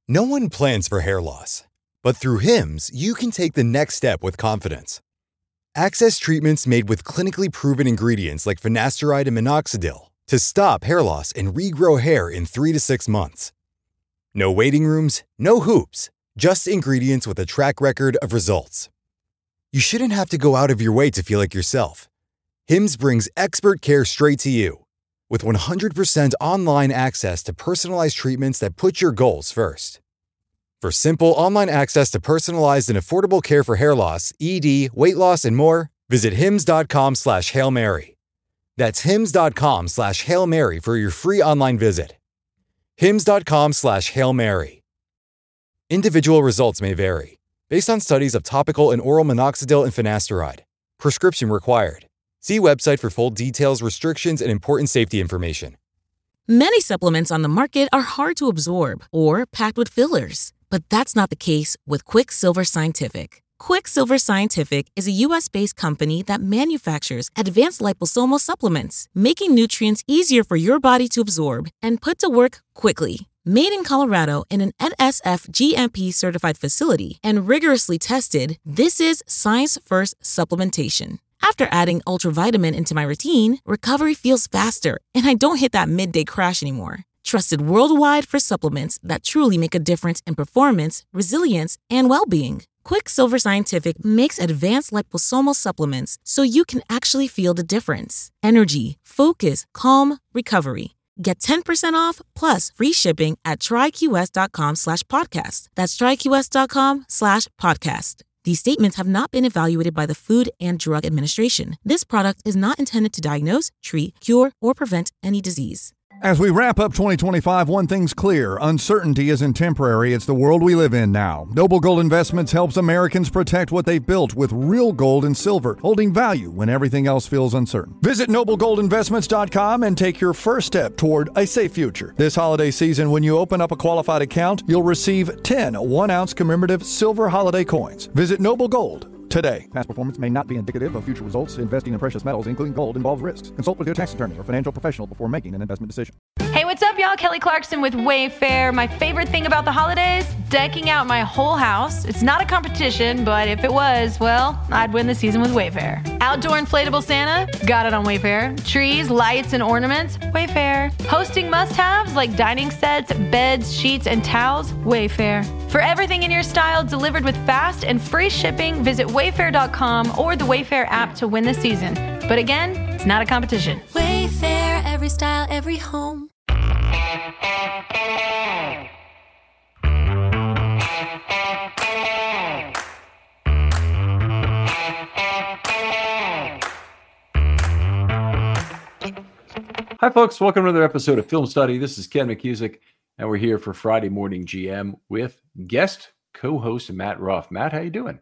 No one plans for hair loss, but through Hims, you can take the next step with confidence. Access treatments made with clinically proven ingredients like finasteride and minoxidil to stop hair loss and regrow hair in 3 to 6 months. No waiting rooms, no hoops, just ingredients with a track record of results. You shouldn't have to go out of your way to feel like yourself. Hims brings expert care straight to you. With 100% online access to personalized treatments that put your goals first. For simple online access to personalized and affordable care for hair loss, ED, weight loss, and more, visit hims.com/Hail Mary. That's hims.com/Hail Mary for your free online visit. hims.com/Hail Mary. Individual results may vary, based on studies of topical and oral minoxidil and finasteride. Prescription required. See website for full details, restrictions, and important safety information. Many supplements on the market are hard to absorb or packed with fillers, but that's not the case with Quicksilver Scientific. Quicksilver Scientific is a U.S.-based company that manufactures advanced liposomal supplements, making nutrients easier for your body to absorb and put to work quickly. Made in Colorado in an NSF GMP-certified facility and rigorously tested, this is science-first supplementation. After adding ultravitamin into my routine, recovery feels faster, and I don't hit that midday crash anymore. Trusted worldwide for supplements that truly make a difference in performance, resilience, and well-being. Quicksilver Scientific makes advanced liposomal supplements so you can actually feel the difference. Energy, focus, calm, recovery. Get 10% off plus free shipping at tryqs.com/podcast. That's tryqs.com/podcast. These statements have not been evaluated by the Food and Drug Administration. This product is not intended to diagnose, treat, cure, or prevent any disease. As we wrap up 2025, one thing's clear. Uncertainty isn't temporary. It's the world we live in now. Noble Gold Investments helps Americans protect what they've built with real gold and silver, holding value when everything else feels uncertain. Visit noblegoldinvestments.com and take your first step toward a safe future. This holiday season, when you open up a qualified account, you'll receive 10 1-ounce commemorative silver holiday coins. Visit Noble Gold today. Past performance may not be indicative of future results. Investing in precious metals, including gold, involves risks. Consult with your tax attorney or financial professional before making an investment decision. Hey, what's up, y'all? Kelly Clarkson with Wayfair. My favorite thing about the holidays? Decking out my whole house. It's not a competition, but if it was, well, I'd win the season with Wayfair. Outdoor inflatable Santa? Got it on Wayfair. Trees, lights, and ornaments? Wayfair. Hosting must-haves like dining sets, beds, sheets, and towels? Wayfair. For everything in your style delivered with fast and free shipping, visit wayfair.com or the Wayfair app to win the season. But again, it's not a competition. Wayfair, every style, every home. Hi, folks. Welcome to another episode of Film Study. This is Ken McCusick, and we're here for Friday Morning GM with guest co-host Matt Ruff. Matt, how you doing?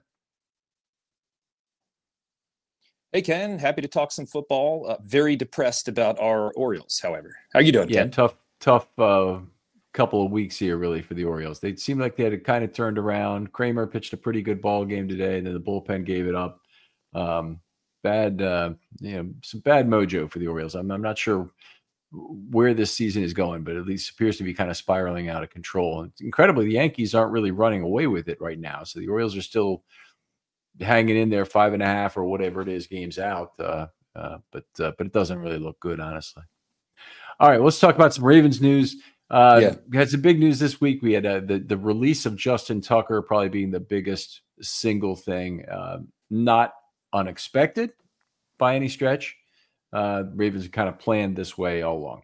Hey, Ken. Happy to talk some football. Very depressed about our Orioles, however. How you doing, Ken? Tough couple of weeks here, really, for the Orioles. They seemed like they had it kind of turned around. Kramer pitched a pretty good ball game today, and then the bullpen gave it up. Some bad mojo for the Orioles. I'm not sure where this season is going, but at least appears to be kind of spiraling out of control. And incredibly, the Yankees aren't really running away with it right now. So the Orioles are still hanging in there 5.5 or whatever it is games out. But it doesn't really look good, honestly. All right, let's talk about some Ravens news. We had some big news this week. We had the release of Justin Tucker probably being the biggest single thing, not unexpected by any stretch. Ravens kind of planned this way all along.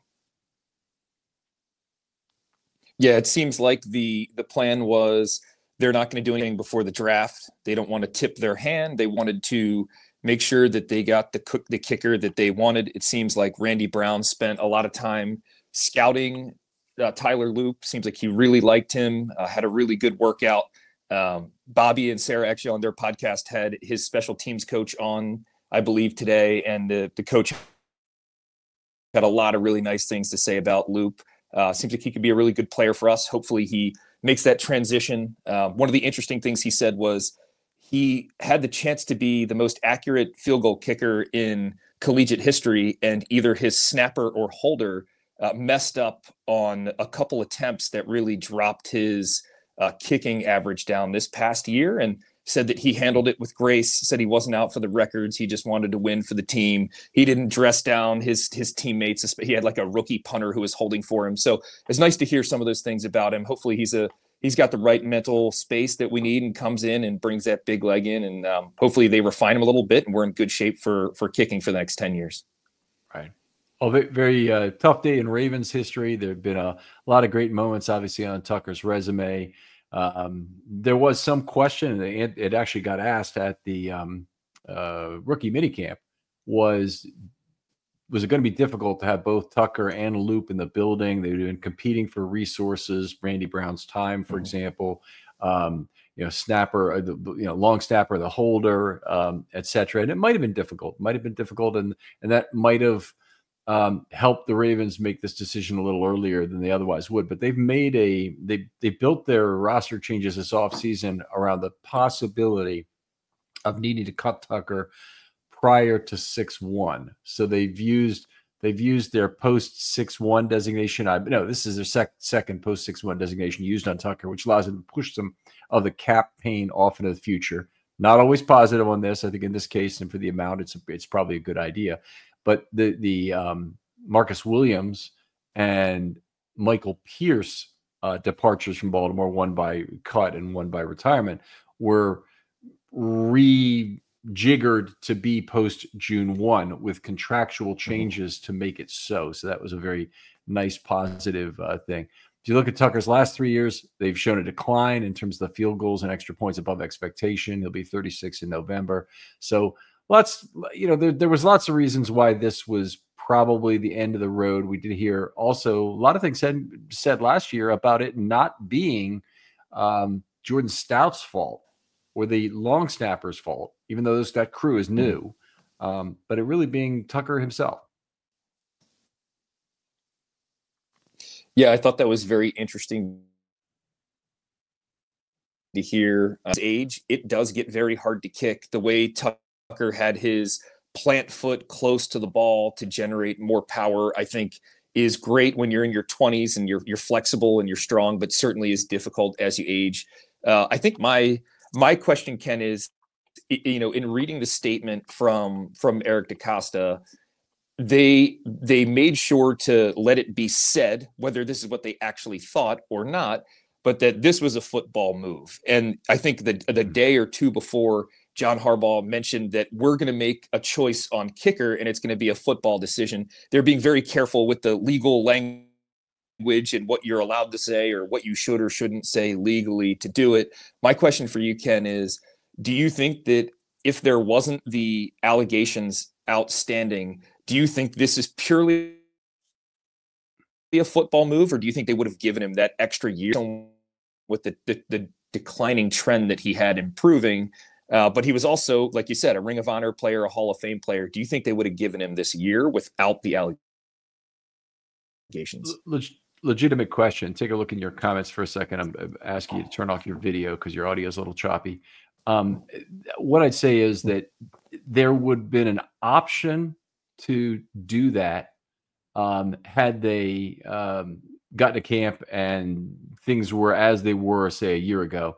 Yeah, it seems like the plan was they're not going to do anything before the draft. They don't want to tip their hand. They wanted to make sure that they got the kicker that they wanted. It seems like Randy Brown spent a lot of time scouting Tyler Loop. Seems like he really liked him, had a really good workout. Bobby and Sarah actually on their podcast had his special teams coach on, I believe, today, and the coach had a lot of really nice things to say about Loop. Seems like he could be a really good player for us. Hopefully he makes that transition. One of the interesting things he said was he had the chance to be the most accurate field goal kicker in collegiate history, and either his snapper or holder messed up on a couple attempts that really dropped his kicking average down this past year, and said that he handled it with grace, said he wasn't out for the records. He just wanted to win for the team. He didn't dress down his teammates. He had like a rookie punter who was holding for him. So it's nice to hear some of those things about him. Hopefully he's got the right mental space that we need and comes in and brings that big leg in. And hopefully they refine him a little bit and we're in good shape for kicking for the next 10 years. Right. Well, very tough day in Ravens history. There have been a lot of great moments, obviously, on Tucker's resume. There was some question, and it actually got asked at the rookie minicamp, was it going to be difficult to have both Tucker and Loop in the building? They've been competing for resources, Randy Brown's time, for example, snapper, long snapper, the holder, et cetera. And it might have been difficult, and that might have helped the Ravens make this decision a little earlier than they otherwise would. But they've made they built their roster changes this offseason around the possibility of needing to cut Tucker prior to 6-1. So they've used their post 6-1 designation. This is their second post 6-1 designation used on Tucker, which allows them to push some of the cap pain off into the future. Not always positive on this. I think in this case and for the amount, it's probably a good idea. But the Marcus Williams and Michael Pierce departures from Baltimore, one by cut and one by retirement, were rejiggered to be post June 1 with contractual changes to make it so. So that was a very nice positive thing. If you look at Tucker's last 3 years, they've shown a decline in terms of the field goals and extra points above expectation. He'll be 36 in November. So there was lots of reasons why this was probably the end of the road. We did hear also a lot of things said last year about it not being Jordan Stout's fault or the long snapper's fault, even though that crew is new, but it really being Tucker himself. Yeah, I thought that was very interesting to hear. At his age, it does get very hard to kick. The way Tucker had his plant foot close to the ball to generate more power, I think, is great when you're in your 20s and you're flexible and you're strong, but certainly is difficult as you age. I think my question, Ken, is, in reading the statement from Eric DeCosta, they made sure to let it be said, whether this is what they actually thought or not, but that this was a football move. And I think that the day or two before, John Harbaugh mentioned that we're going to make a choice on kicker and it's going to be a football decision. They're being very careful with the legal language and what you're allowed to say or what you should or shouldn't say legally to do it. My question for you, Ken, is, do you think that if there wasn't the allegations outstanding, do you think this is purely a football move, or do you think they would have given him that extra year with the declining trend that he had improving? But he was also, like you said, a Ring of Honor player, a Hall of Fame player. Do you think they would have given him this year without the allegations? Legitimate question. Take a look in your comments for a second. I'm asking you to turn off your video because your audio is a little choppy. What I'd say is that there would have been an option to do that had they gotten to camp and things were as they were, say, a year ago.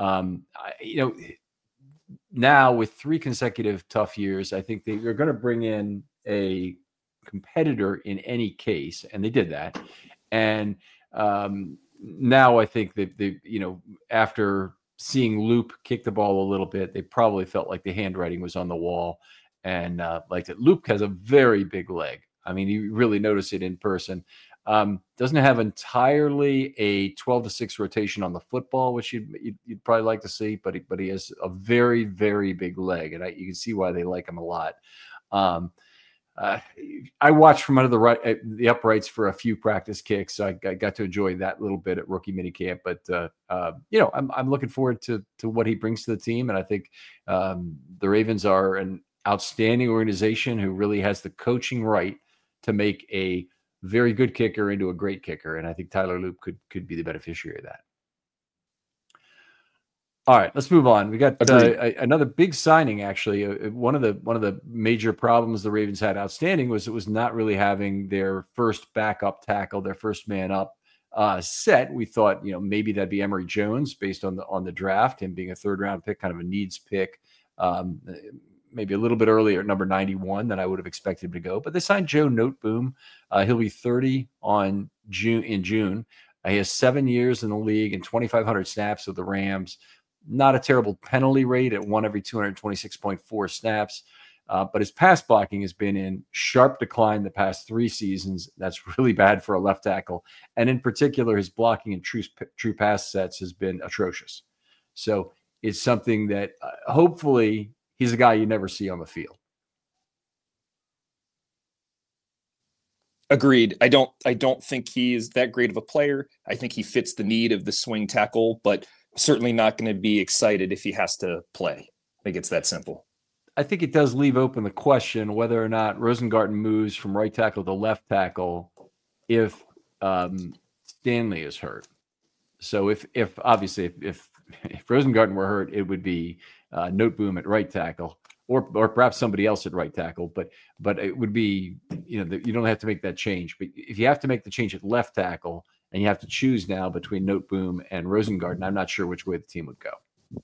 Now with 3 consecutive tough years, I think they're going to bring in a competitor in any case, and they did that. And now I think that after seeing Loop kick the ball a little bit, they probably felt like the handwriting was on the wall, and like that. Loop has a very big leg. I mean, you really notice it in person. Doesn't have entirely a 12-6 rotation on the football, which you'd probably like to see, but he has a very, very big leg, and you can see why they like him a lot. I watched from under the uprights for a few practice kicks, so I got to enjoy that little bit at rookie minicamp. But I'm looking forward to what he brings to the team, and I think the Ravens are an outstanding organization who really has the coaching right to make a very good kicker into a great kicker, and I think Tyler Loop could be the beneficiary of that. All right, let's move on. We got another big signing. Actually, one of the major problems the Ravens had outstanding was it was not really having their first backup tackle, their first man up, set. We thought, maybe that'd be Emory Jones based on the draft, him being a 3rd round pick, kind of a needs pick. Maybe a little bit earlier at number 91 than I would have expected him to go. But they signed Joe Noteboom. He'll be 30 in June. He has 7 years in the league and 2,500 snaps with the Rams. Not a terrible penalty rate at 1 every 226.4 snaps. But his pass blocking has been in sharp decline the past 3 seasons. That's really bad for a left tackle. And in particular, his blocking in true pass sets has been atrocious. So it's something that hopefully he's a guy you never see on the field. Agreed. I don't think he is that great of a player. I think he fits the need of the swing tackle, but certainly not going to be excited if he has to play. I think it's that simple. I think it does leave open the question whether or not Rosengarten moves from right tackle to left tackle if Stanley is hurt. So if Rosengarten were hurt, it would be Noteboom at right tackle, or perhaps somebody else at right tackle. But it would be, you don't have to make that change. But if you have to make the change at left tackle and you have to choose now between Noteboom and Rosengarten, I'm not sure which way the team would go.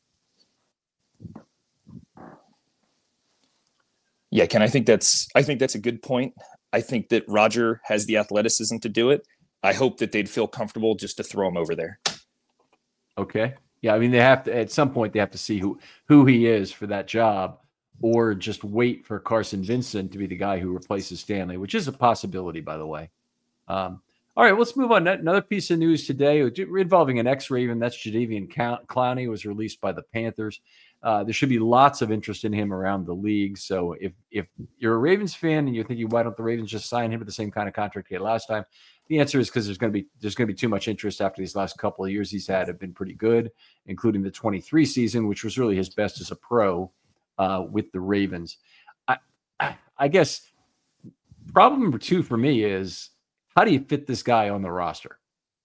Yeah, Ken, I think that's a good point. I think that Roger has the athleticism to do it. I hope that they'd feel comfortable just to throw him over there. Okay. Yeah, I mean, they have to, at some point, they have to see who he is for that job, or just wait for Carson Vincent to be the guy who replaces Stanley, which is a possibility, by the way. All right, let's move on. Another piece of news today involving an ex-Raven. That's Jadeveon Clowney, was released by the Panthers. There should be lots of interest in him around the league. So if you're a Ravens fan and you're thinking, why don't the Ravens just sign him to the same kind of contract he had last time? The answer is because there's going to be too much interest after these last couple of years he's had have been pretty good, including the 23 season, which was really his best as a pro with the Ravens. I guess problem number 2 for me is, how do you fit this guy on the roster?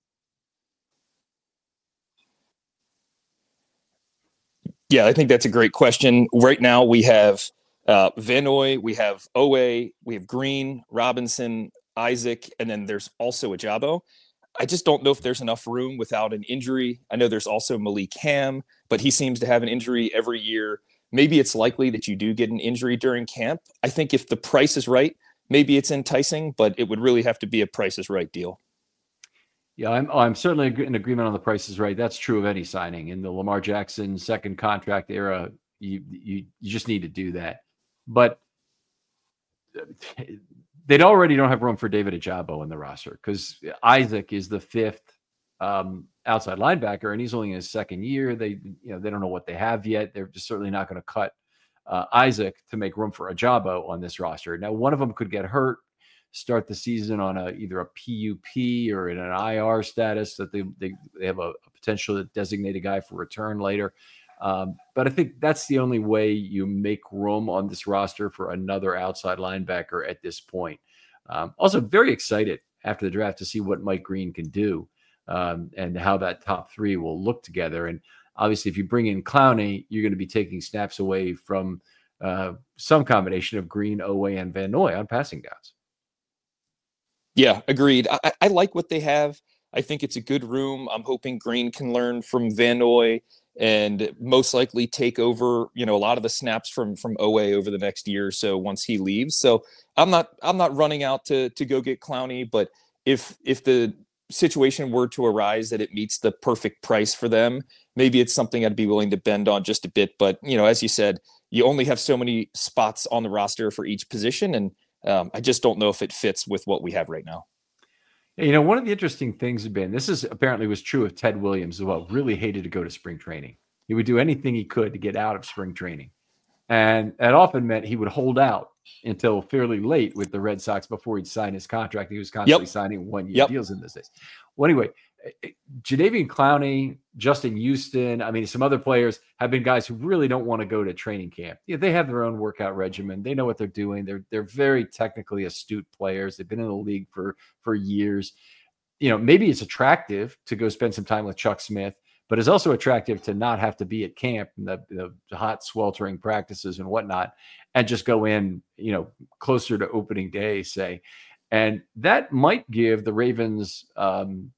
Yeah, I think that's a great question. Right now we have Van Noy, we have Owe, we have Green, Robinson, Isaac, and then there's also Ajabo. I just don't know if there's enough room without an injury. I know there's also Malik Ham, but he seems to have an injury every year. Maybe it's likely that you do get an injury during camp. I think if the price is right, maybe it's enticing, but it would really have to be a price is right deal. Yeah, I'm certainly in agreement on the price is right. That's true of any signing. In the Lamar Jackson second contract era, you just need to do that. But they already don't have room for David Ajabo in the roster because Isaac is the 5th outside linebacker, and he's only in his 2nd year. They don't know what they have yet. They're just certainly not going to cut Isaac to make room for Ajabo on this roster. Now, one of them could get hurt, start the season on either a PUP or in an IR status that they have a potential to designate a guy for return later. But I think that's the only way you make room on this roster for another outside linebacker at this point. Also very excited after the draft to see what Mike Green can do and how that top 3 will look together. And obviously if you bring in Clowney, you're going to be taking snaps away from some combination of Green, Owe, and Van Noy on passing downs. Yeah, agreed. I like what they have. I think it's a good room. I'm hoping Green can learn from Van Noy and most likely take over, a lot of the snaps from Owe over the next year or so once he leaves. So I'm not running out to go get Clowney, but if the situation were to arise that it meets the perfect price for them, maybe it's something I'd be willing to bend on just a bit. But, as you said, you only have so many spots on the roster for each position. And I just don't know if it fits with what we have right now. One of the interesting things has been, this is apparently was true of Ted Williams as well, really hated to go to spring training. He would do anything he could to get out of spring training. And that often meant he would hold out until fairly late with the Red Sox before he'd sign his contract. He was constantly signing 1-year deals in those days. Well, anyway, Jadeveon Clowney, Justin Houston, some other players have been guys who really don't want to go to training camp. They have their own workout regimen. They know what they're doing. They're very technically astute players. They've been in the league for years. Maybe it's attractive to go spend some time with Chuck Smith, but it's also attractive to not have to be at camp and the hot sweltering practices and whatnot, and just go in, closer to opening day, say. And that might give the Ravens a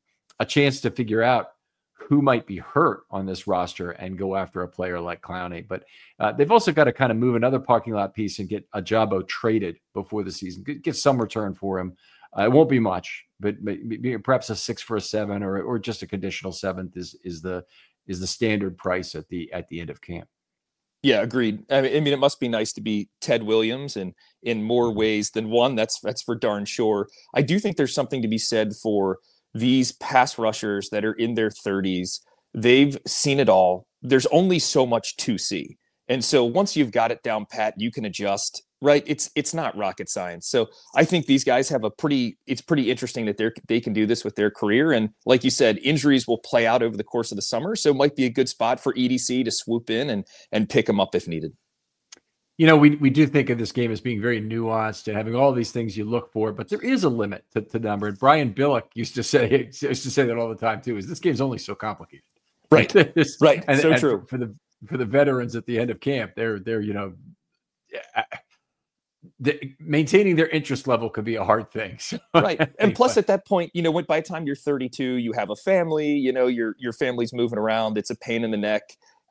a chance to figure out who might be hurt on this roster and go after a player like Clowney. But they've also got to kind of move another parking lot piece and get Ajabo traded before the season, get some return for him. It won't be much, but perhaps a 6 for a 7 or just a conditional 7th is the standard price at the end of camp. Yeah, agreed. I mean, it must be nice to be Ted Williams, and in more ways than one. That's for darn sure. I do think there's something to be said for these pass rushers that are in their 30s. They've seen it all. There's only so much to see, and so once you've got it down pat, you can adjust. Right? It's not rocket science. So I think these guys have it's pretty interesting that they can do this with their career. And like you said, injuries will play out over the course of the summer. So it might be a good spot for EDC to swoop in and pick them up if needed. You know, we do think of this game as being very nuanced and having all these things you look for, but there is a limit to number. And Brian Billick used to say that all the time too, is this game's only so complicated. Right. Right. And, so and true. For the veterans at the end of camp, they're maintaining their interest level could be a hard thing. So, right. And plus at that point, by the time you're 32, you have a family, your family's moving around. It's a pain in the neck.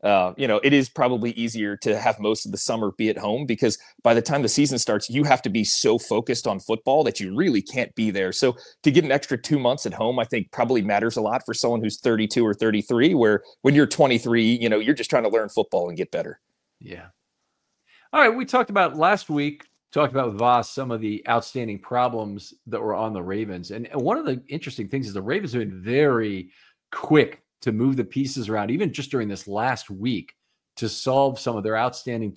It is probably easier to have most of the summer be at home, because by the time the season starts, you have to be so focused on football that you really can't be there. So to get an extra 2 months at home, I think probably matters a lot for someone who's 32 or 33, where when you're 23, you're just trying to learn football and get better. Yeah. All right. We talked about last week, with Voss, some of the outstanding problems that were on the Ravens. And one of the interesting things is the Ravens have been very quick to move the pieces around, even just during this last week, to solve some of their outstanding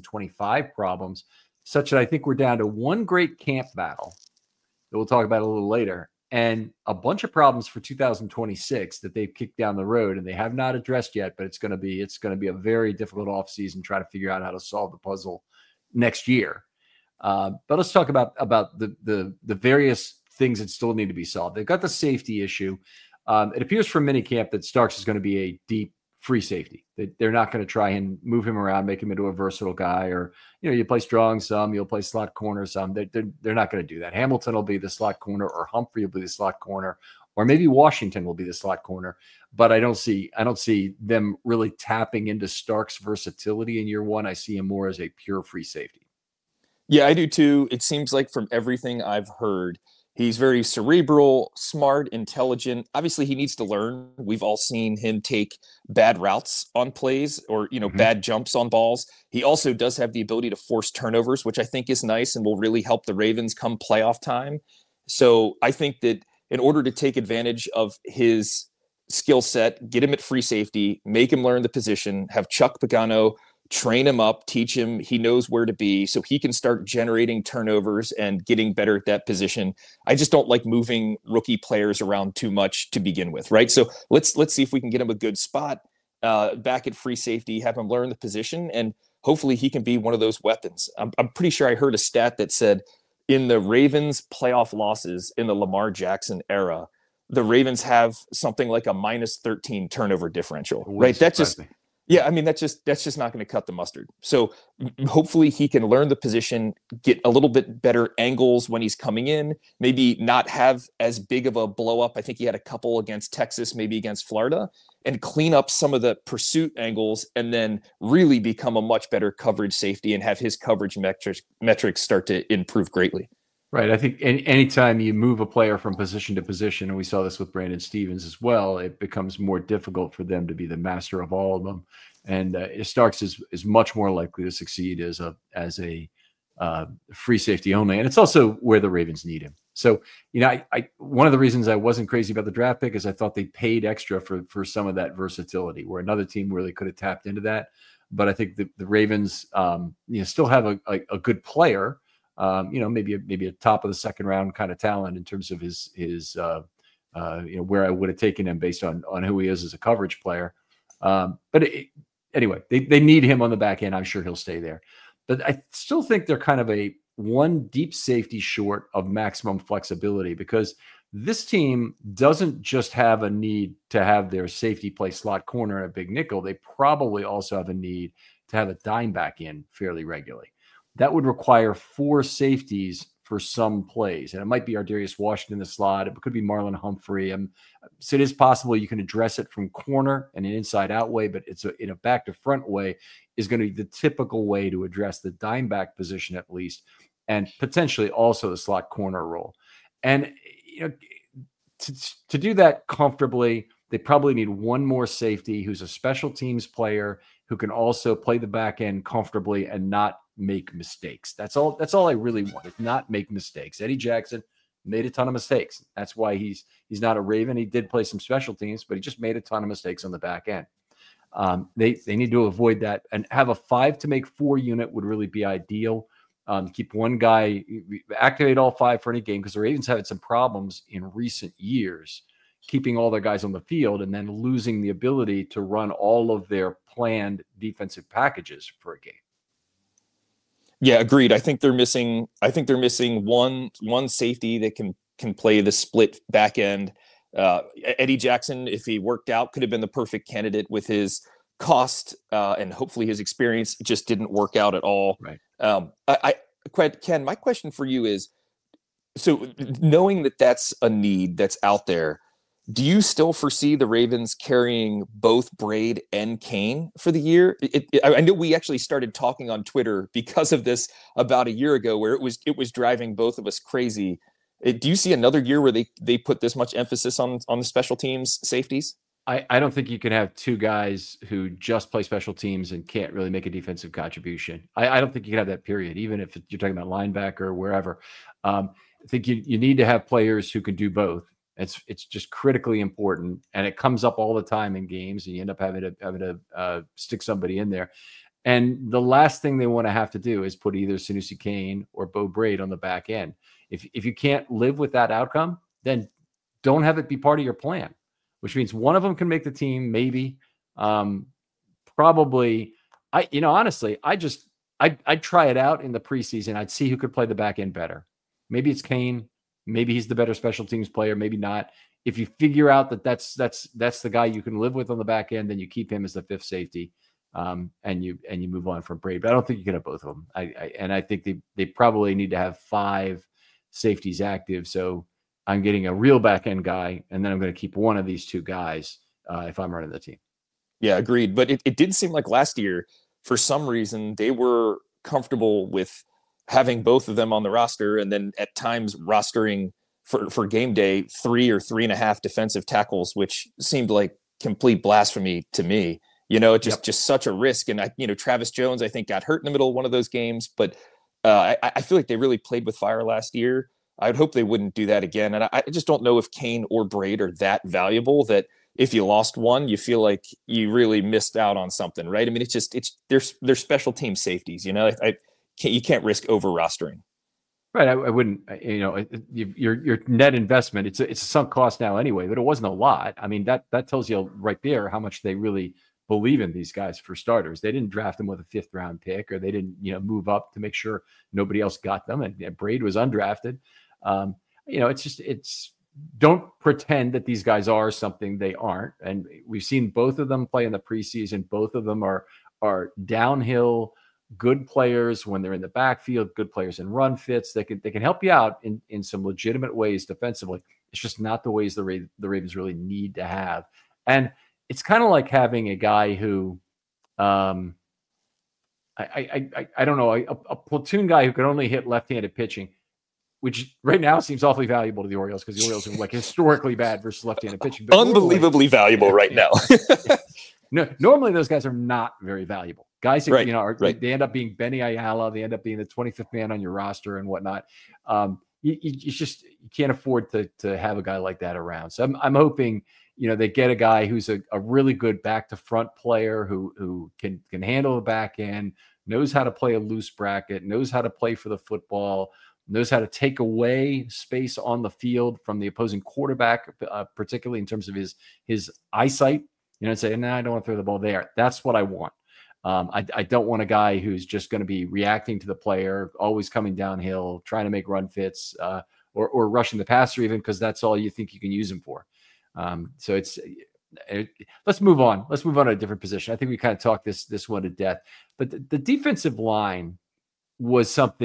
2025 problems, such that I think we're down to one great camp battle that we'll talk about a little later, and a bunch of problems for 2026 that they've kicked down the road and they have not addressed yet, but it's going to be a very difficult offseason trying to figure out how to solve the puzzle next year. But let's talk about the various things that still need to be solved. They've got the safety issue. It appears from minicamp that Starks is going to be a deep free safety. They're not going to try and move him around, make him into a versatile guy, or you play strong some, you'll play slot corner some. They're not going to do that. Hamilton will be the slot corner, or Humphrey will be the slot corner, or maybe Washington will be the slot corner. But I don't see them really tapping into Starks' versatility in year one. I see him more as a pure free safety. Yeah, I do too. It seems like from everything I've heard, he's very cerebral, smart, intelligent. Obviously, he needs to learn. We've all seen him take bad routes on plays, or, bad jumps on balls. He also does have the ability to force turnovers, which I think is nice and will really help the Ravens come playoff time. So I think that in order to take advantage of his skill set, get him at free safety, make him learn the position, have Chuck Pagano train him up, teach him he knows where to be, so he can start generating turnovers and getting better at that position. I just don't like moving rookie players around too much to begin with, right? So let's see if we can get him a good spot back at free safety, have him learn the position, and hopefully he can be one of those weapons. I'm pretty sure I heard a stat that said in the Ravens playoff losses in the Lamar Jackson era, the Ravens have something like a -13 turnover differential, right? That's just Yeah, I mean, that's just not going to cut the mustard. So hopefully he can learn the position, get a little bit better angles when he's coming in, maybe not have as big of a blow up. I think he had a couple against Texas, maybe against Florida, and clean up some of the pursuit angles, and then really become a much better coverage safety and have his coverage metrics start to improve greatly. Right. I think anytime you move a player from position to position, and we saw this with Brandon Stevens as well, it becomes more difficult for them to be the master of all of them. And Starks is much more likely to succeed as a free safety only. And it's also where the Ravens need him. So, I one of the reasons I wasn't crazy about the draft pick is I thought they paid extra for some of that versatility, where another team really could have tapped into that. But I think the Ravens, still have a good player. Maybe a top of the second round kind of talent in terms of his where I would have taken him based on who he is as a coverage player. Anyway, they need him on the back end. I'm sure he'll stay there, but I still think they're kind of a one deep safety short of maximum flexibility, because this team doesn't just have a need to have their safety play slot corner and a big nickel. They probably also have a need to have a dime back in fairly regularly. That would require 4 safeties for some plays. And it might be Ardarius Washington in the slot. It could be Marlon Humphrey. So it is possible you can address it from corner and an inside-out way, but it's in a back-to-front way is going to be the typical way to address the dime back position at least, and potentially also the slot corner role. And to do that comfortably, they probably need one more safety who's a special teams player who can also play the back end comfortably and not make mistakes. That's all I really want, is not make mistakes. Eddie Jackson made a ton of mistakes. That's why he's not a Raven. He did play some special teams, but he just made a ton of mistakes on the back end. They need to avoid that, and have a 5 to make 4 unit would really be ideal. Keep one guy, activate all 5 for any game, because the Ravens have had some problems in recent years keeping all their guys on the field and then losing the ability to run all of their planned defensive packages for a game. Yeah, agreed. I think they're missing one safety that can play the split back end. Eddie Jackson, if he worked out, could have been the perfect candidate with his cost and hopefully his experience. It just didn't work out at all. Right. Ken, my question for you is, so knowing that that's a need that's out there, do you still foresee the Ravens carrying both Braid and Kane for the year? I know we actually started talking on Twitter because of this about a year ago, where it was driving both of us crazy. Do you see another year where they put this much emphasis on the special teams safeties? I don't think you can have 2 guys who just play special teams and can't really make a defensive contribution. I don't think you can have that, period, even if you're talking about linebacker or wherever. I think you need to have players who can do both. It's just critically important, and it comes up all the time in games, and you end up having to stick somebody in there. And the last thing they want to have to do is put either Sanusi Kane or Bo Braid on the back end. If you can't live with that outcome, then don't have it be part of your plan, which means one of them can make the team, maybe. Probably, honestly, I'd try it out in the preseason. I'd see who could play the back end better. Maybe it's Kane. Maybe he's the better special teams player. Maybe not. If you figure out that that's the guy you can live with on the back end, then you keep him as the 5th safety, and you move on from Braid. But I don't think you can have both of them. I think they probably need to have 5 safeties active. So I'm getting a real back end guy, and then I'm going to keep one of these 2 guys if I'm running the team. Yeah, agreed. But it did seem like last year, for some reason, they were comfortable with having both of them on the roster, and then at times rostering for game day 3 or 3.5 defensive tackles, which seemed like complete blasphemy to me. Just such a risk. And Travis Jones, I think, got hurt in the middle of one of those games, but I feel like they really played with fire last year. I would hope they wouldn't do that again. And I just don't know if Kane or Braid are that valuable that if you lost one, you feel like you really missed out on something, right? I mean, they're special team safeties, you can't risk over rostering. Right. I wouldn't, your net investment, it's a sunk cost now anyway, but it wasn't a lot. I mean, that tells you right there how much they really believe in these guys for starters. They didn't draft them with a 5th round pick, or they didn't, move up to make sure nobody else got them. And Braid was undrafted. Don't pretend that these guys are something they aren't. And we've seen both of them play in the preseason. Both of them are downhill, good players when they're in the backfield, good players in run fits. They can help you out in some legitimate ways defensively. It's just not the ways the Ravens really need to have. And it's kind of like having a guy who, I don't know, a platoon guy who could only hit left-handed pitching, which right now seems awfully valuable to the Orioles, because the Orioles are like historically bad versus left-handed pitching. But unbelievably valuable right now. No, normally those guys are not very valuable. Guys that, right. They end up being Benny Ayala. They end up being the 25th man on your roster and whatnot. You can't afford to have a guy like that around. So I'm hoping, they get a guy who's a really good back to front player who can handle the back end, knows how to play a loose bracket, knows how to play for the football, knows how to take away space on the field from the opposing quarterback, particularly in terms of his eyesight, and say, no, I don't want to throw the ball there. That's what I want. I don't want a guy who's just going to be reacting to the player, always coming downhill, trying to make run fits, or rushing the passer even, because that's all you think you can use him for. So let's move on. Let's move on to a different position. I think we kind of talked this one to death. But the defensive line was something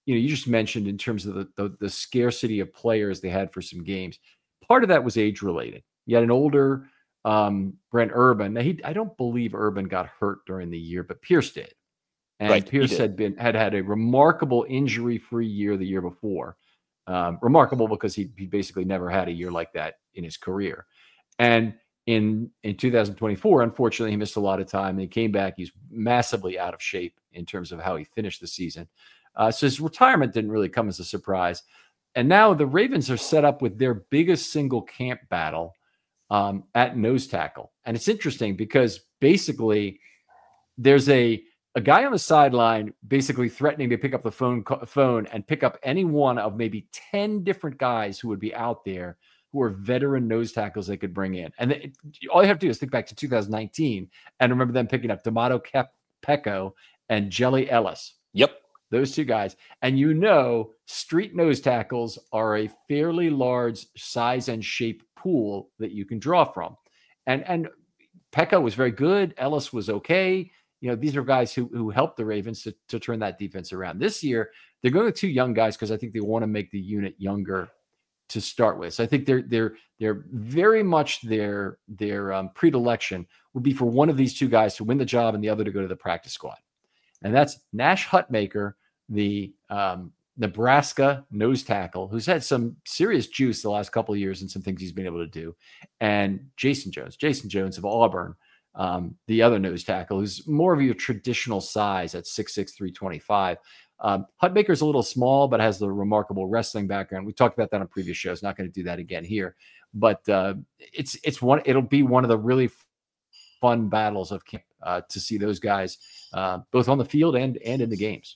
you just mentioned in terms of the scarcity of players they had for some games. Part of that was age related. You had an older Brent Urban. Now, I don't believe Urban got hurt during the year, but Pierce did. And Right, Pierce had had a remarkable injury-free year the year before. Remarkable because he basically never had a year like that in his career. And in 2024, unfortunately, he missed a lot of time. And he came back. He's massively out of shape in terms of how he finished the season. So his retirement didn't really come as a surprise. And now the Ravens are set up with their biggest single camp battle at nose tackle. And it's interesting because basically there's a guy on the sideline basically threatening to pick up the phone and pick up any one of maybe 10 different guys who would be out there who are veteran nose tackles they could bring in. And all you have to do is think back to 2019 and remember them picking up D'Amato Pecco and Jelly Ellis. Yep. Those two guys. And street nose tackles are a fairly large size and shape pool that you can draw from. And Pecco was very good. Ellis was okay. These are guys who helped the Ravens to turn that defense around. This year, they're going with two young guys because I think they want to make the unit younger to start with. So I think they're very much their predilection would be for one of these two guys to win the job and the other to go to the practice squad. And that's Nash Hutmacher, the Nebraska nose tackle, who's had some serious juice the last couple of years and some things he's been able to do, and Jason Jones of Auburn, the other nose tackle, who's more of your traditional size at 6'6", 325. Hutmacher's a little small, but has the remarkable wrestling background. We talked about that on previous shows. Not going to do that again here, but it'll be one of the really fun battles of camp to see those guys both on the field and in the games.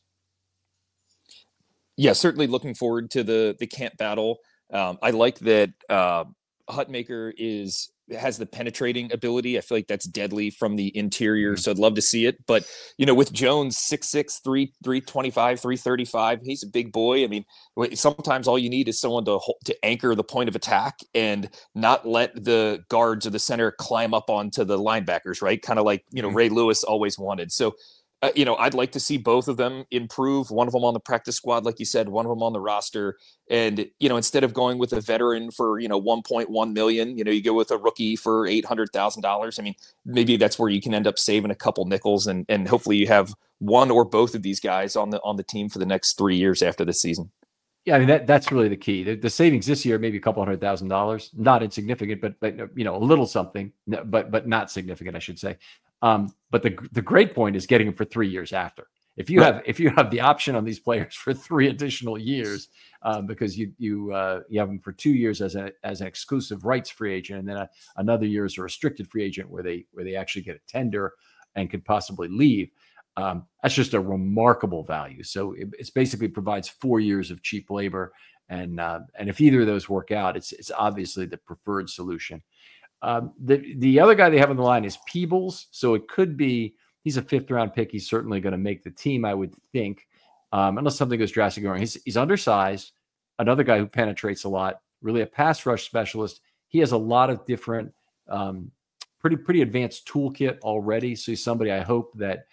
Yeah, certainly looking forward to the camp battle. I like that Hutmacher has the penetrating ability. I feel like that's deadly from the interior. So I'd love to see it. But, with Jones, 6'6", 325, 335, he's a big boy. I mean, sometimes all you need is someone to anchor the point of attack and not let the guards or the center climb up onto the linebackers, right? Kind of like, Ray Lewis always wanted. So, I'd like to see both of them improve. One of them on the practice squad, like you said, one of them on the roster. And, instead of going with a veteran for, $1.1 million, you go with a rookie for $800,000. I mean, maybe that's where you can end up saving a couple nickels and hopefully you have one or both of these guys on the team for the next 3 years after this season. Yeah, I mean, that's really the key. The savings this year, maybe a couple $100,000, not insignificant, but a little something, but not significant, I should say. But the great point is getting them for 3 years after. If you have the option on these players for 3 additional years, because you have them for 2 years as an exclusive rights free agent, and then another year as a restricted free agent where they actually get a tender and could possibly leave. That's just a remarkable value. So it's basically provides 4 years of cheap labor, and if either of those work out, it's obviously the preferred solution. The other guy they have on the line is Peebles. So it could be, he's a 5th round pick. He's certainly going to make the team, I would think, unless something goes drastically wrong. He's undersized, another guy who penetrates a lot, really a pass rush specialist. He has a lot of different, pretty advanced toolkit already. So he's somebody I hope that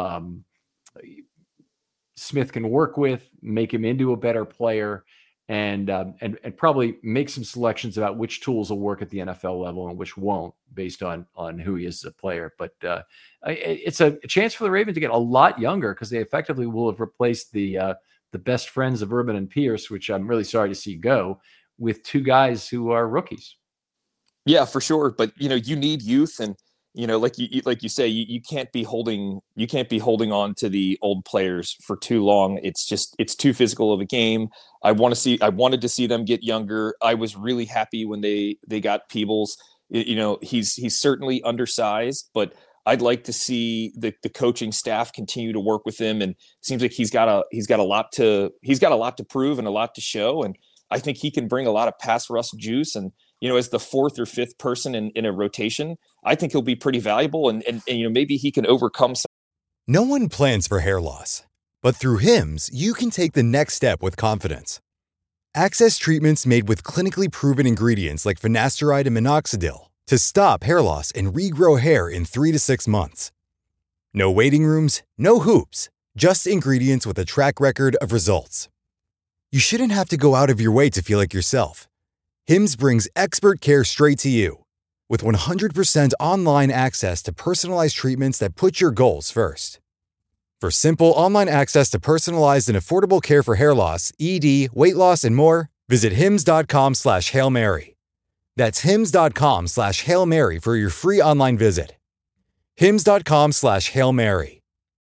Smith can work with, make him into a better player, and probably make some selections about which tools will work at the NFL level and which won't based on who he is as a player. But it's a chance for the Ravens to get a lot younger because they effectively will have replaced the best friends of Urban and Pierce, which I'm really sorry to see go, with 2 guys who are rookies. Yeah, for sure. But, you need youth and, like you say, you can't be holding on to the old players for too long. It's too physical of a game. I wanted to see them get younger. I was really happy when they got Peebles. He's certainly undersized, but I'd like to see the coaching staff continue to work with him. And it seems like he's got a lot to prove and a lot to show. And I think he can bring a lot of pass rush juice. And, as the 4th or 5th person in a rotation, I think he'll be pretty valuable and maybe he can overcome some. No one plans for hair loss, but through Hims, you can take the next step with confidence. Access treatments made with clinically proven ingredients like finasteride and minoxidil to stop hair loss and regrow hair in 3 to 6 months. No waiting rooms, no hoops. Just ingredients with a track record of results. You shouldn't have to go out of your way to feel like yourself. Hims brings expert care straight to you. With 100% online access to personalized treatments that put your goals first. For simple online access to personalized and affordable care for hair loss, ED, weight loss, and more, visit hims.com/Hail Mary. That's hims.com/Hail Mary for your free online visit. hims.com/Hail Mary.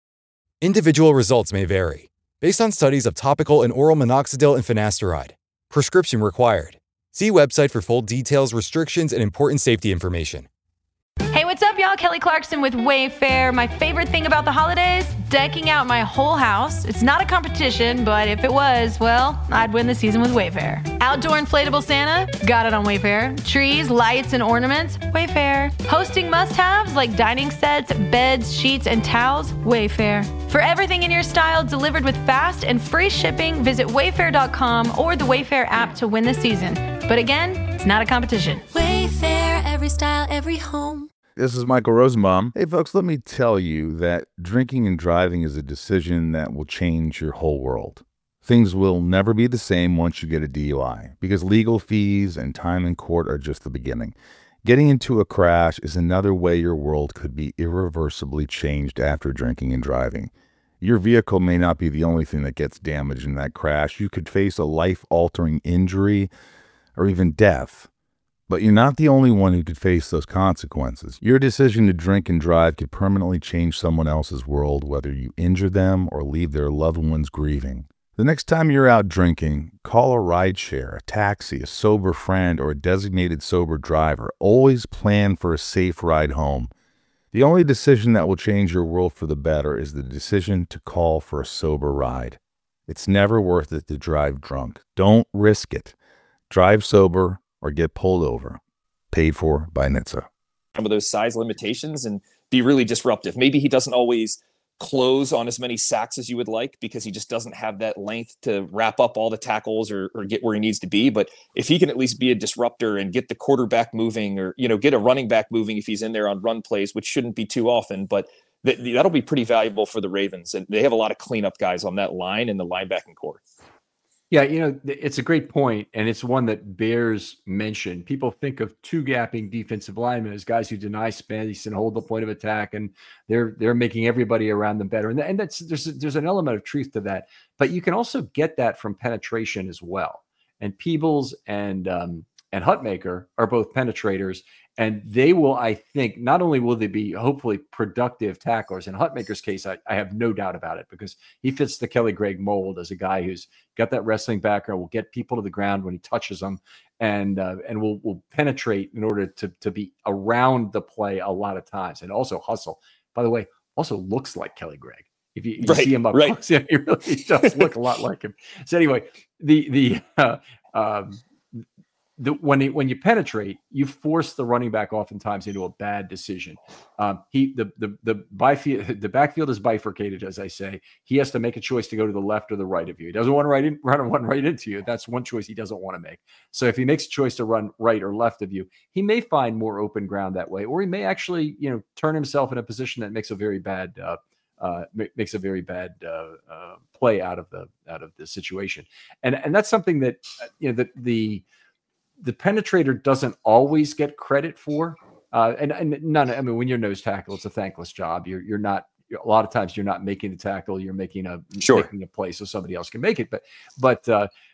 Individual results may vary, based on studies of topical and oral minoxidil and finasteride. Prescription required. See website for full details, restrictions, and important safety information. Hey, what's up, y'all? Kelly Clarkson with Wayfair. My favorite thing about the holidays? Decking out my whole house. It's not a competition, but if it was, well, I'd win the season with Wayfair. Outdoor inflatable Santa? Got it on Wayfair. Trees, lights, and ornaments? Wayfair. Hosting must-haves like dining sets, beds, sheets, and towels? Wayfair. For everything in your style delivered with fast and free shipping, visit wayfair.com or the Wayfair app to win the season. But again, it's not a competition. Wayfair, every style, every home. This is Michael Rosenbaum. Hey, folks, let me tell you that drinking and driving is a decision that will change your whole world. Things will never be the same once you get a DUI because legal fees and time in court are just the beginning. Getting into a crash is another way your world could be irreversibly changed after drinking and driving. Your vehicle may not be the only thing that gets damaged in that crash. You could face a life-altering injury or even death. But you're not the only one who could face those consequences. Your decision to drink and drive could permanently change someone else's world, whether you injure them or leave their loved ones grieving. The next time you're out drinking, call a rideshare, a taxi, a sober friend, or a designated sober driver. Always plan for a safe ride home. The only decision that will change your world for the better is the decision to call for a sober ride. It's never worth it to drive drunk. Don't risk it. Drive sober or get pulled over. Paid for by NHTSA. Some of those size limitations and be really disruptive. Maybe he doesn't always close on as many sacks as you would like because he just doesn't have that length to wrap up all the tackles or get where he needs to be. But if he can at least be a disruptor and get the quarterback moving or, get a running back moving if he's in there on run plays, which shouldn't be too often, but that'll be pretty valuable for the Ravens. And they have a lot of cleanup guys on that line in the linebacking core. Yeah, it's a great point, and it's one that bears mention. People think of two-gapping defensive linemen as guys who deny space and hold the point of attack, and they're making everybody around them better. And that's there's an element of truth to that, but you can also get that from penetration as well. And Peebles and Hutmaker are both penetrators, and they will, I think, not only will they be hopefully productive tacklers. In Hutmaker's case, I have no doubt about it because he fits the Kelly Gregg mold as a guy who's got that wrestling background, will get people to the ground when he touches them, and will penetrate in order to be around the play a lot of times, and also hustle. By the way, also looks like Kelly Gregg. If you see him up close, he really does look a lot like him. So anyway, when you penetrate, you force the running back oftentimes into a bad decision. The backfield is bifurcated, as I say. He has to make a choice to go to the left or the right of you. He doesn't want to run right into you. That's one choice he doesn't want to make. So if he makes a choice to run right or left of you, he may find more open ground that way, or he may actually turn himself in a position that makes a very bad play out of the situation. And that's something that the penetrator doesn't always get credit for. When you're nose tackle, it's a thankless job. You're not, a lot of times you're not making the tackle, you're making a play so somebody else can make it. But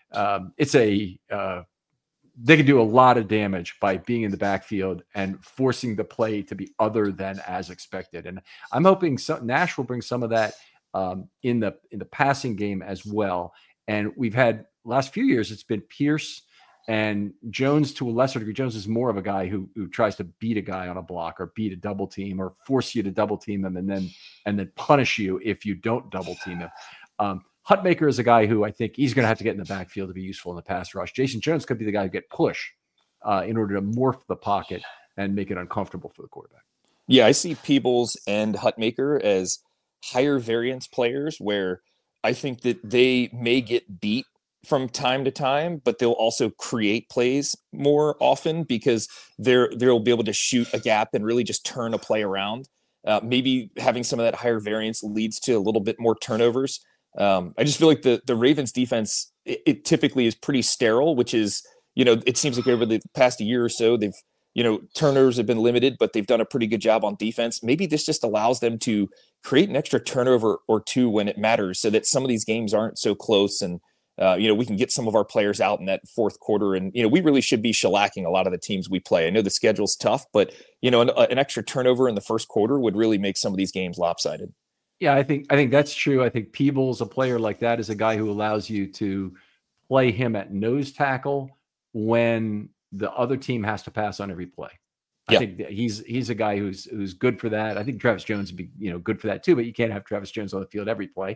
they can do a lot of damage by being in the backfield and forcing the play to be other than as expected. And I'm hoping Nash will bring some of that in the passing game as well. And we've had last few years, it's been Pierce and Jones to a lesser degree. Jones is more of a guy who tries to beat a guy on a block or beat a double team or force you to double team him and then punish you if you don't double team him. Hutmaker is a guy who I think he's going to have to get in the backfield to be useful in the pass rush. Jason Jones could be the guy who get push in order to morph the pocket and make it uncomfortable for the quarterback. Yeah, I see Peebles and Hutmaker as higher variance players where I think that they may get beat from time to time, but they'll also create plays more often because they'll be able to shoot a gap and really just turn a play around. Maybe having some of that higher variance leads to a little bit more turnovers. I just feel like the Ravens defense, it typically is pretty sterile, which is, it seems like over the past year or so, they've, turnovers have been limited, but they've done a pretty good job on defense. Maybe this just allows them to create an extra turnover or two when it matters, so that some of these games aren't so close, and we can get some of our players out in that fourth quarter. And we really should be shellacking a lot of the teams we play. I know the schedule's tough, but an extra turnover in the first quarter would really make some of these games lopsided. Yeah, I think that's true. I think Peebles, a player like that, is a guy who allows you to play him at nose tackle when the other team has to pass on every play. I think that he's a guy who's good for that. I think Travis Jones would be good for that too, but you can't have Travis Jones on the field every play.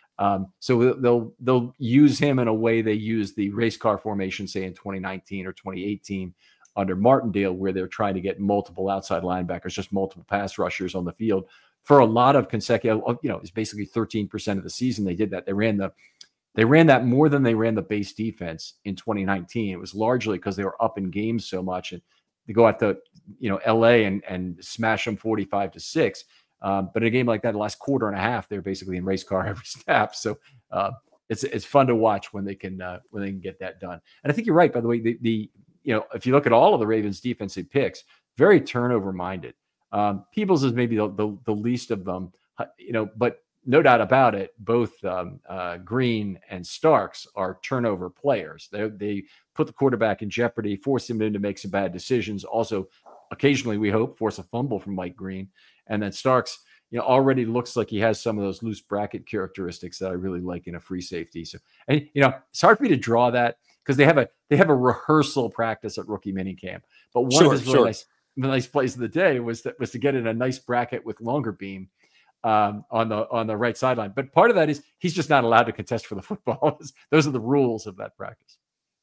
So they'll use him in a way they use the race car formation, say in 2019 or 2018 under Martindale, where they're trying to get multiple outside linebackers, just multiple pass rushers on the field for a lot of consecutive. It's basically 13% of the season they did that. They ran that more than they ran the base defense in 2019. It was largely because they were up in games so much, and they go out to LA and smash them 45-6. But in a game like that, the last quarter and a half, they're basically in race car every snap. So it's fun to watch when they can get that done. And I think you're right, by the way. If you look at all of the Ravens' defensive picks, very turnover minded. Peebles is maybe the least of them, but no doubt about it, both Green and Starks are turnover players. They put the quarterback in jeopardy, force him to make some bad decisions. Also, occasionally, we hope, force a fumble from Mike Green. And then Starks, already looks like he has some of those loose bracket characteristics that I really like in a free safety. So, and it's hard for me to draw that because they have a rehearsal practice at rookie minicamp. But one of his really nice plays of the day was to get in a nice bracket with longer beam on the right sideline. But part of that is he's just not allowed to contest for the football. Those are the rules of that practice.